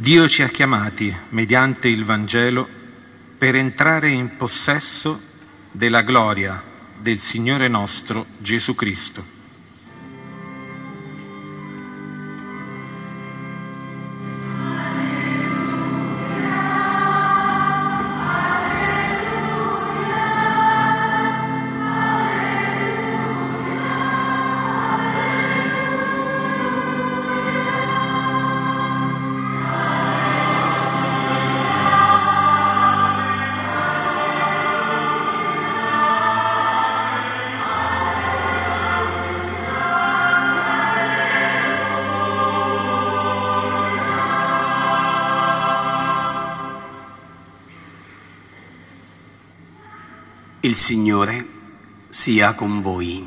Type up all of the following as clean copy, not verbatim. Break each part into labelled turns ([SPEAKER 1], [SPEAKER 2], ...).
[SPEAKER 1] Dio ci ha chiamati, mediante il Vangelo, per entrare in possesso della gloria del Signore nostro Gesù Cristo.
[SPEAKER 2] Il Signore sia con voi.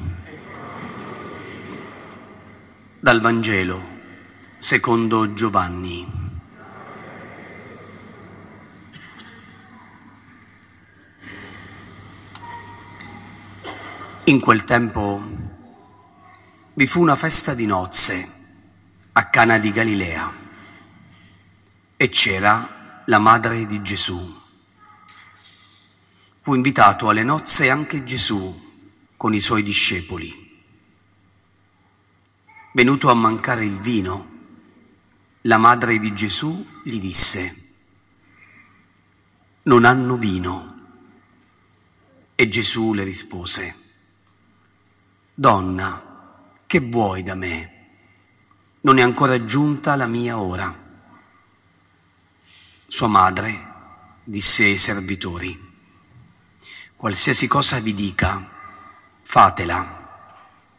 [SPEAKER 2] Dal Vangelo secondo Giovanni. In quel tempo vi fu una festa di nozze a Cana di Galilea e c'era la madre di Gesù. Fu invitato alle nozze anche Gesù con i suoi discepoli. Venuto a mancare il vino, la madre di Gesù gli disse: «Non hanno vino». E Gesù le rispose: «Donna, che vuoi da me? Non è ancora giunta la mia ora». Sua madre disse ai servitori: «Qualsiasi cosa vi dica, fatela».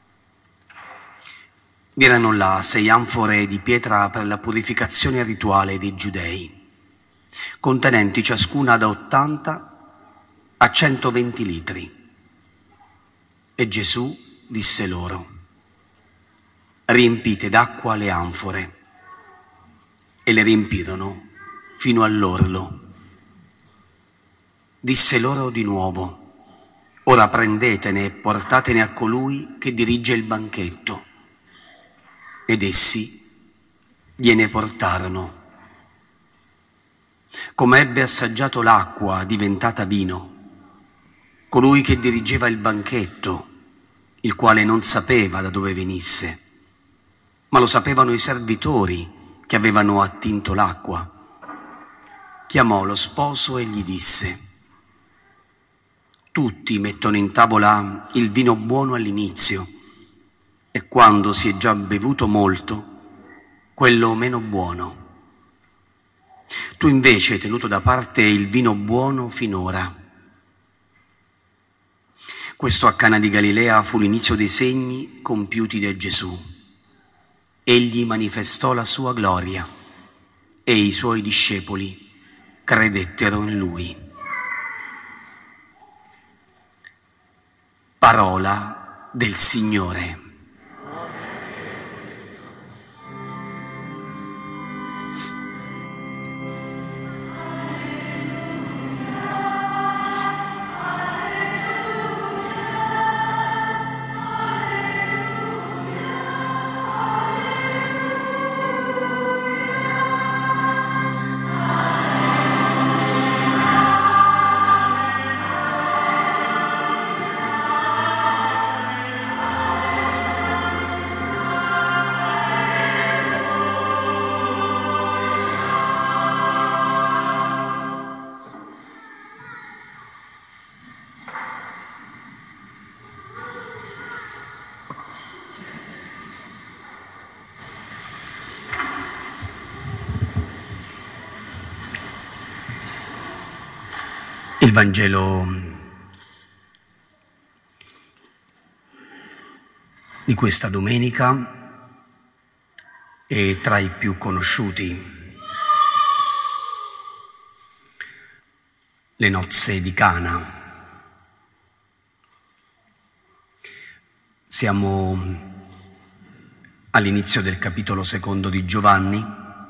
[SPEAKER 2] Vi erano là 6 anfore di pietra per la purificazione rituale dei Giudei, contenenti ciascuna da 80 a 120 litri. E Gesù disse loro: «Riempite d'acqua le anfore». E le riempirono fino all'orlo. Disse loro di nuovo: «Ora prendetene e portatene a colui che dirige il banchetto». Ed essi gliene portarono. Come ebbe assaggiato l'acqua diventata vino, colui che dirigeva il banchetto, il quale non sapeva da dove venisse, ma lo sapevano i servitori che avevano attinto l'acqua, chiamò lo sposo e gli disse: «Tutti mettono in tavola il vino buono all'inizio e quando si è già bevuto molto, quello meno buono. Tu invece hai tenuto da parte il vino buono finora». Questo a Cana di Galilea fu l'inizio dei segni compiuti da Gesù. Egli manifestò la sua gloria e i suoi discepoli credettero in lui. Parola del Signore. Il Vangelo di questa domenica è tra i più conosciuti. Le nozze di Cana. Siamo all'inizio del capitolo 2 di Giovanni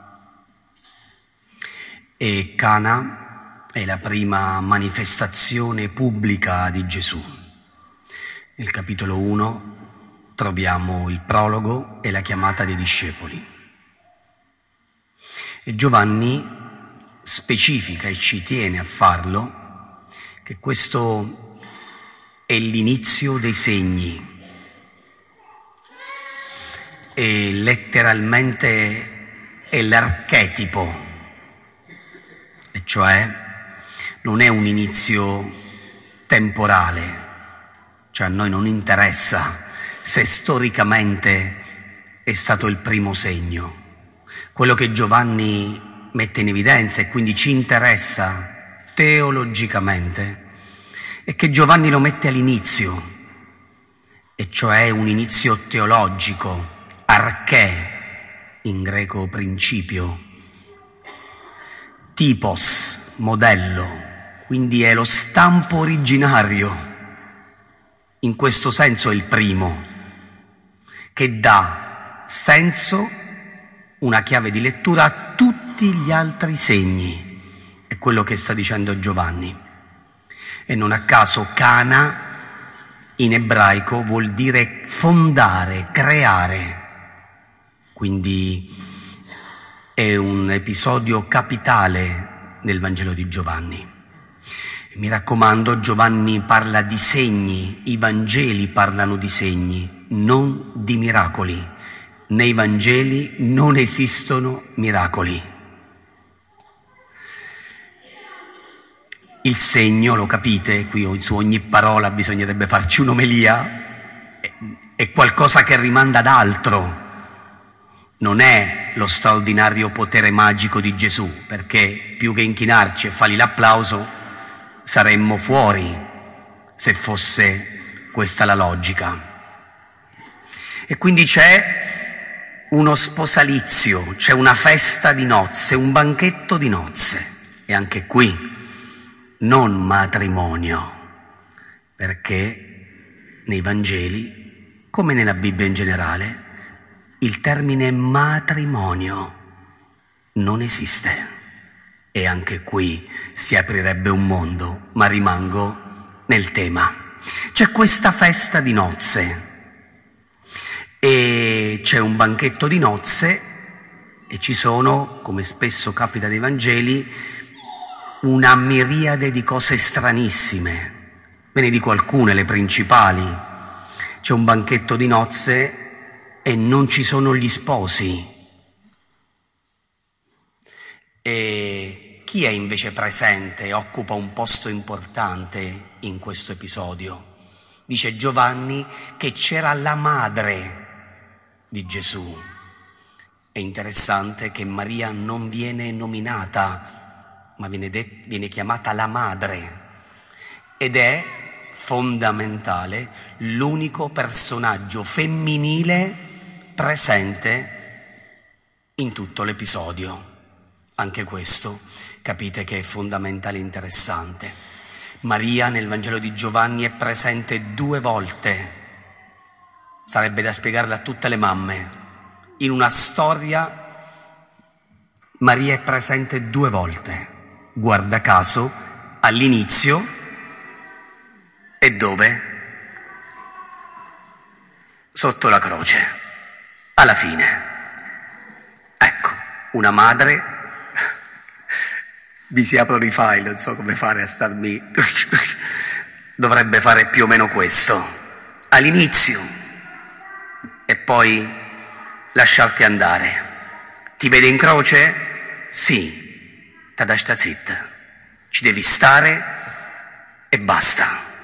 [SPEAKER 2] e Cana è la prima manifestazione pubblica di Gesù. Nel capitolo 1 troviamo il prologo e la chiamata dei discepoli. E Giovanni specifica e ci tiene a farlo che questo è l'inizio dei segni e letteralmente è l'archetipo, e cioè non è un inizio temporale, cioè a noi non interessa se storicamente è stato il primo segno. Quello che Giovanni mette in evidenza e quindi ci interessa teologicamente è che Giovanni lo mette all'inizio, e cioè un inizio teologico, arché, in greco principio, typos, modello, quindi è lo stampo originario. In questo senso è il primo, che dà senso, una chiave di lettura a tutti gli altri segni. È quello che sta dicendo Giovanni. E non a caso Cana in ebraico vuol dire fondare, creare. Quindi è un episodio capitale nel Vangelo di Giovanni. Mi raccomando, Giovanni parla di segni, i Vangeli parlano di segni, non di miracoli. Nei Vangeli non esistono miracoli. Il segno, lo capite, qui su ogni parola bisognerebbe farci un'omelia, è qualcosa che rimanda ad altro. Non è lo straordinario potere magico di Gesù, perché più che inchinarci e fargli l'applauso saremmo fuori se fosse questa la logica. E quindi c'è uno sposalizio, c'è una festa di nozze, un banchetto di nozze, e anche qui non matrimonio, perché nei Vangeli, come nella Bibbia in generale, il termine matrimonio non esiste. E anche qui si aprirebbe un mondo, ma rimango nel tema. C'è questa festa di nozze e c'è un banchetto di nozze e ci sono, come spesso capita nei Vangeli, una miriade di cose stranissime. Ve ne dico alcune, le principali. C'è un banchetto di nozze e non ci sono gli sposi. E chi è invece presente e occupa un posto importante in questo episodio? Dice Giovanni che c'era la madre di Gesù. È interessante che Maria non viene nominata, ma viene chiamata la madre, ed è fondamentale l'unico personaggio femminile presente in tutto l'episodio. Anche questo capite che è fondamentale e interessante. Maria nel Vangelo di Giovanni è presente 2 volte. Sarebbe da spiegarla a tutte le mamme. In una storia Maria è presente 2 volte. Guarda caso, all'inizio e dove? Sotto la croce, alla fine. Ecco, una madre. Vi si aprono i file, non so come fare a starmi. Dovrebbe fare più o meno questo. All'inizio e poi lasciarti andare. Ti vede in croce? Sì. Tadashta zitta. Ci devi stare e basta.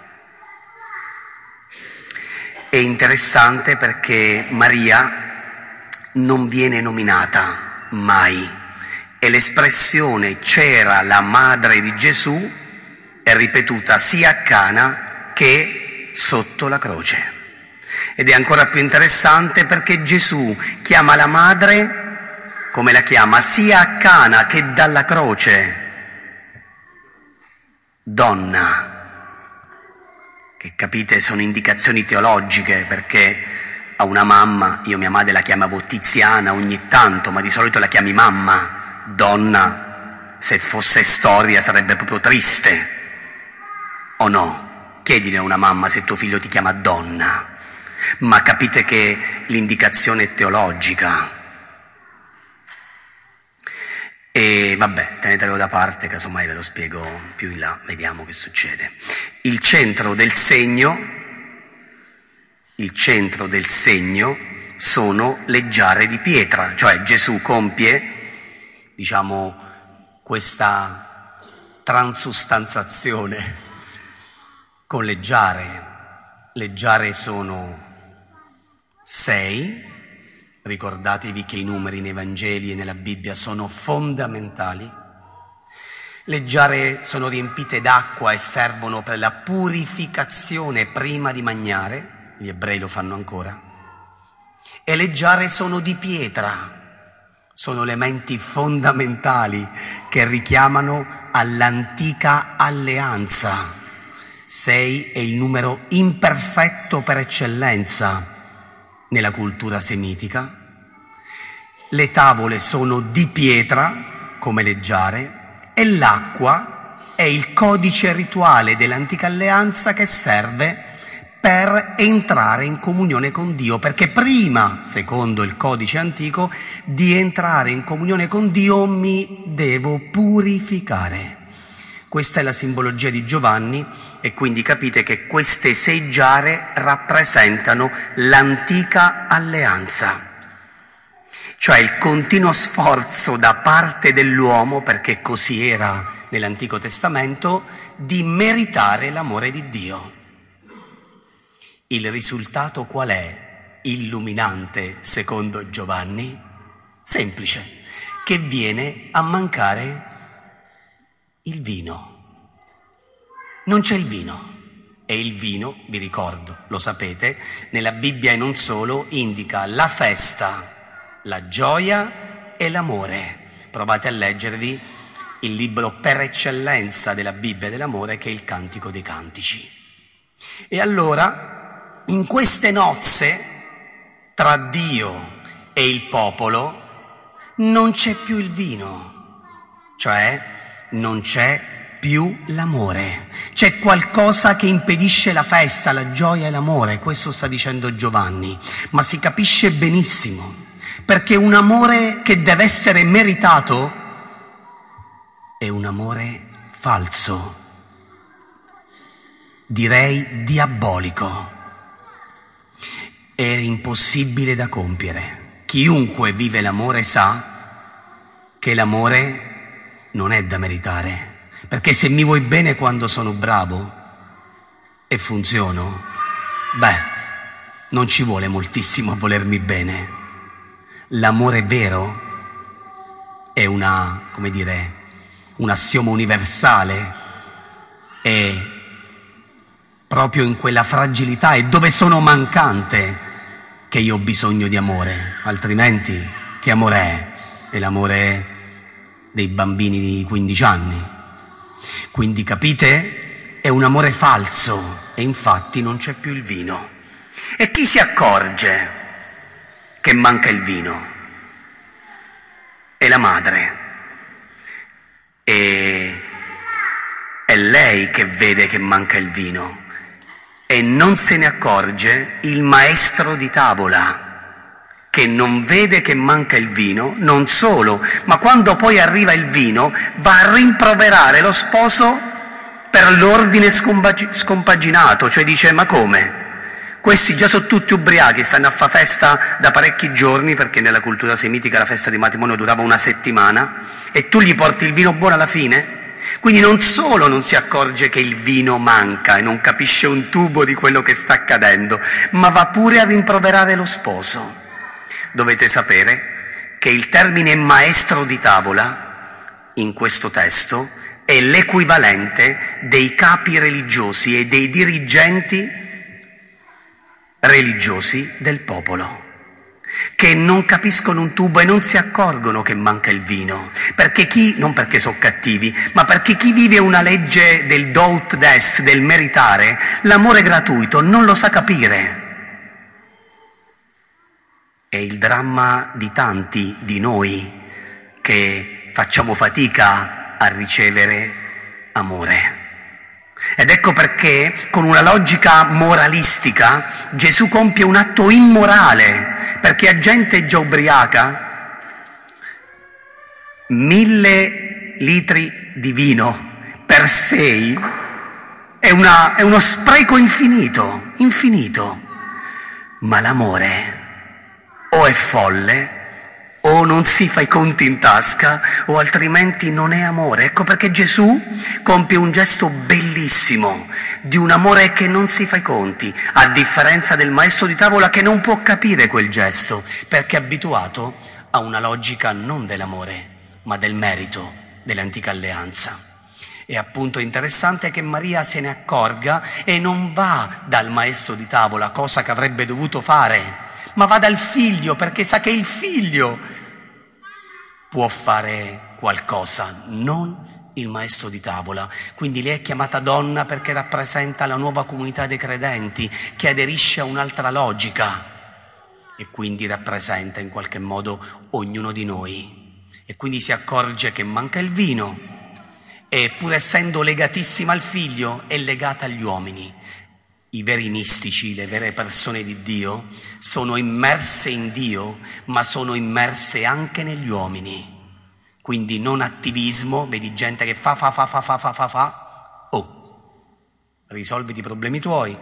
[SPEAKER 2] È interessante perché Maria non viene nominata mai. E l'espressione c'era la madre di Gesù è ripetuta sia a Cana che sotto la croce. Ed è ancora più interessante perché Gesù chiama la madre, come la chiama, sia a Cana che dalla croce, donna, che capite sono indicazioni teologiche, perché a una mamma, io mia madre la chiamavo Tiziana ogni tanto, ma di solito la chiami mamma. Donna, se fosse storia sarebbe proprio triste, o no? Chiedile a una mamma se tuo figlio ti chiama donna, ma capite che l'indicazione è teologica. E vabbè, tenetelo da parte, casomai ve lo spiego più in là, vediamo che succede. Il centro del segno sono le giare di pietra, cioè Gesù compie, diciamo, questa transustanzazione con le giare. Le giare sono 6, ricordatevi che i numeri nei Vangeli e nella Bibbia sono fondamentali. Le giare sono riempite d'acqua e servono per la purificazione prima di mangiare, gli ebrei lo fanno ancora, e le giare sono di pietra, sono elementi fondamentali che richiamano all'antica alleanza. 6 è il numero imperfetto per eccellenza nella cultura semitica. Le tavole sono di pietra, come le giare, e l'acqua è il codice rituale dell'antica alleanza che serve per entrare in comunione con Dio, perché prima, secondo il codice antico, di entrare in comunione con Dio mi devo purificare. Questa è la simbologia di Giovanni e quindi capite che queste 6 giare rappresentano l'antica alleanza, cioè il continuo sforzo da parte dell'uomo, perché così era nell'Antico Testamento, di meritare l'amore di Dio. Il risultato qual è? Illuminante, secondo Giovanni? Semplice, che viene a mancare il vino. Non c'è il vino. E il vino, vi ricordo, lo sapete, nella Bibbia e non solo, indica la festa, la gioia e l'amore. Provate a leggervi il libro per eccellenza della Bibbia dell'amore, che è il Cantico dei Cantici. E allora, in queste nozze, tra Dio e il popolo, non c'è più il vino, cioè non c'è più l'amore. C'è qualcosa che impedisce la festa, la gioia e l'amore, questo sta dicendo Giovanni, ma si capisce benissimo, perché un amore che deve essere meritato è un amore falso, direi diabolico, è impossibile da compiere. Chiunque vive l'amore sa che l'amore non è da meritare, perché se mi vuoi bene quando sono bravo e funziono, non ci vuole moltissimo a volermi bene. L'amore vero è un assioma universale, è proprio in quella fragilità e dove sono mancante che io ho bisogno di amore, altrimenti che amore è? È l'amore dei bambini di 15 anni. Quindi capite? È un amore falso e infatti non c'è più il vino. E chi si accorge che manca il vino? È la madre. E è lei che vede che manca il vino. E non se ne accorge il maestro di tavola, che non vede che manca il vino, non solo, ma quando poi arriva il vino va a rimproverare lo sposo per l'ordine scompaginato, cioè dice: ma come? Questi già sono tutti ubriachi, stanno a fa festa da parecchi giorni, perché nella cultura semitica la festa di matrimonio durava una settimana, e tu gli porti il vino buono alla fine? Quindi non solo non si accorge che il vino manca e non capisce un tubo di quello che sta accadendo, ma va pure a rimproverare lo sposo. Dovete sapere che il termine maestro di tavola in questo testo è l'equivalente dei capi religiosi e dei dirigenti religiosi del popolo, che non capiscono un tubo e non si accorgono che manca il vino, perché non perché sono cattivi, ma perché chi vive una legge del do ut des, del meritare, l'amore gratuito, non lo sa capire. È il dramma di tanti di noi che facciamo fatica a ricevere amore. Ed ecco perché, con una logica moralistica, Gesù compie un atto immorale, perché a gente già ubriaca 1.000 litri di vino per 6 è uno spreco infinito, infinito. Ma l'amore o è folle o non si fa i conti in tasca o altrimenti non è amore. Ecco perché Gesù compie un gesto bellissimo di un amore che non si fa i conti, a differenza del maestro di tavola che non può capire quel gesto perché è abituato a una logica non dell'amore ma del merito dell'antica alleanza. E appunto interessante che Maria se ne accorga e non va dal maestro di tavola, cosa che avrebbe dovuto fare, ma va dal figlio perché sa che il figlio può fare qualcosa, non il maestro di tavola. Quindi lei è chiamata donna perché rappresenta la nuova comunità dei credenti che aderisce a un'altra logica e quindi rappresenta in qualche modo ognuno di noi. E quindi si accorge che manca il vino e pur essendo legatissima al figlio è legata agli uomini. I veri mistici, le vere persone di Dio sono immerse in Dio ma sono immerse anche negli uomini. Quindi non attivismo, vedi gente che fa, risolviti i problemi tuoi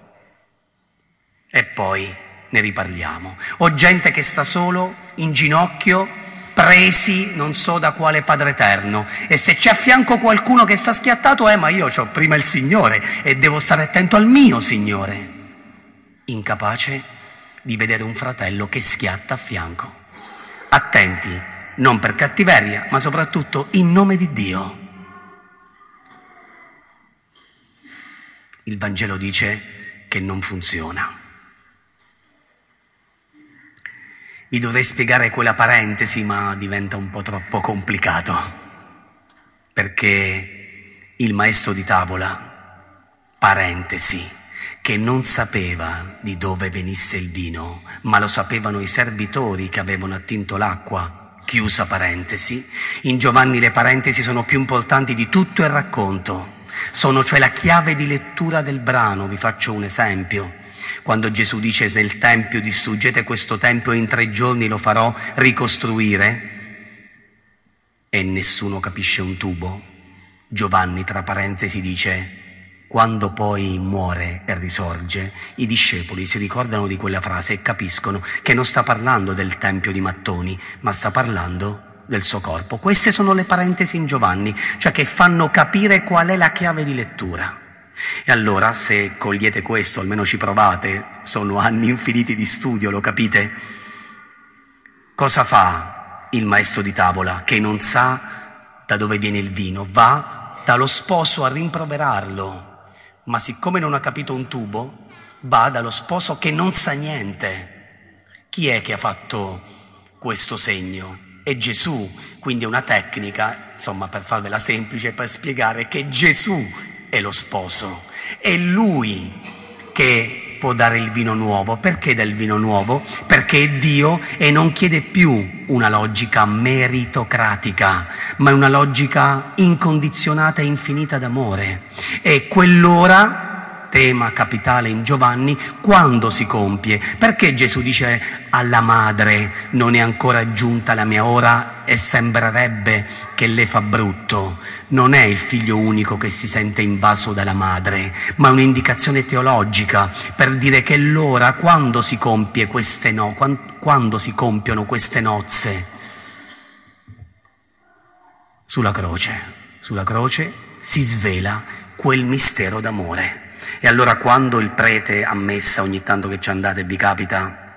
[SPEAKER 2] e poi ne riparliamo. O gente che sta solo, in ginocchio, presi non so da quale Padre Eterno, e se c'è a fianco qualcuno che sta schiattato, ma io c'ho prima il Signore e devo stare attento al mio Signore, incapace di vedere un fratello che schiatta a fianco. Attenti, non per cattiveria, ma soprattutto in nome di Dio. Il Vangelo dice che non funziona. Vi dovrei spiegare quella parentesi, ma diventa un po' troppo complicato, perché il maestro di tavola, parentesi, che non sapeva di dove venisse il vino, ma lo sapevano i servitori che avevano attinto l'acqua, chiusa parentesi. In Giovanni le parentesi sono più importanti di tutto il racconto, sono cioè la chiave di lettura del brano. Vi faccio un esempio. Quando Gesù dice nel Tempio distruggete questo Tempio e in 3 giorni lo farò ricostruire, e nessuno capisce un tubo, Giovanni tra parentesi dice quando poi muore e risorge, i discepoli si ricordano di quella frase e capiscono che non sta parlando del Tempio di mattoni, ma sta parlando del suo corpo. Queste sono le parentesi in Giovanni, cioè che fanno capire qual è la chiave di lettura. E allora se cogliete questo, almeno ci provate, sono anni infiniti di studio, lo capite? Cosa fa il maestro di tavola che non sa da dove viene il vino? Va dallo sposo a rimproverarlo, ma siccome non ha capito un tubo, va dallo sposo che non sa niente. Chi è che ha fatto questo segno? È Gesù, quindi è una tecnica, insomma, per farvela semplice, per spiegare che Gesù è lo sposo, è lui che può dare il vino nuovo. Perché dà il vino nuovo? Perché è Dio e non chiede più una logica meritocratica, ma una logica incondizionata e infinita d'amore. E quell'ora, tema capitale in Giovanni, quando si compie. Perché Gesù dice alla madre non è ancora giunta la mia ora e sembrerebbe che le fa brutto? Non è il figlio unico che si sente invaso dalla madre, ma è un'indicazione teologica per dire che l'ora, quando si compie quando si compiono queste nozze, sulla croce si svela quel mistero d'amore. E allora quando il prete a messa, ogni tanto che ci andate e vi capita,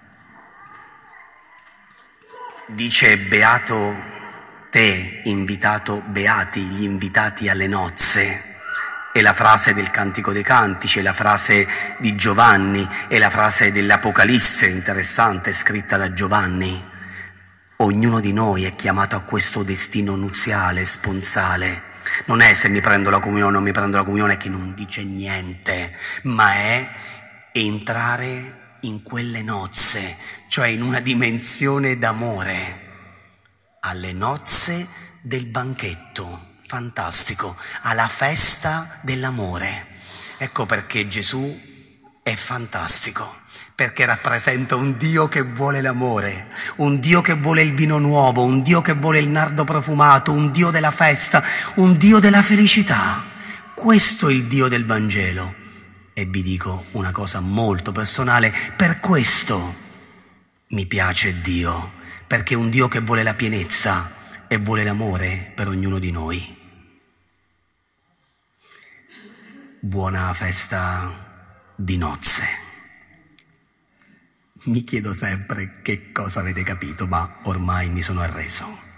[SPEAKER 2] dice beato te, invitato, beati gli invitati alle nozze, è la frase del Cantico dei Cantici, è la frase di Giovanni, è la frase dell'Apocalisse interessante scritta da Giovanni. Ognuno di noi è chiamato a questo destino nuziale, sponsale. Non è se mi prendo la comunione o non mi prendo la comunione che non dice niente, ma è entrare in quelle nozze, cioè in una dimensione d'amore, alle nozze del banchetto, fantastico, alla festa dell'amore. Ecco perché Gesù è fantastico, perché rappresenta un Dio che vuole l'amore, un Dio che vuole il vino nuovo, un Dio che vuole il nardo profumato, un Dio della festa, un Dio della felicità. Questo è il Dio del Vangelo. E vi dico una cosa molto personale, per questo mi piace Dio, perché è un Dio che vuole la pienezza e vuole l'amore per ognuno di noi. Buona festa di nozze. Mi chiedo sempre che cosa avete capito, ma ormai mi sono arreso.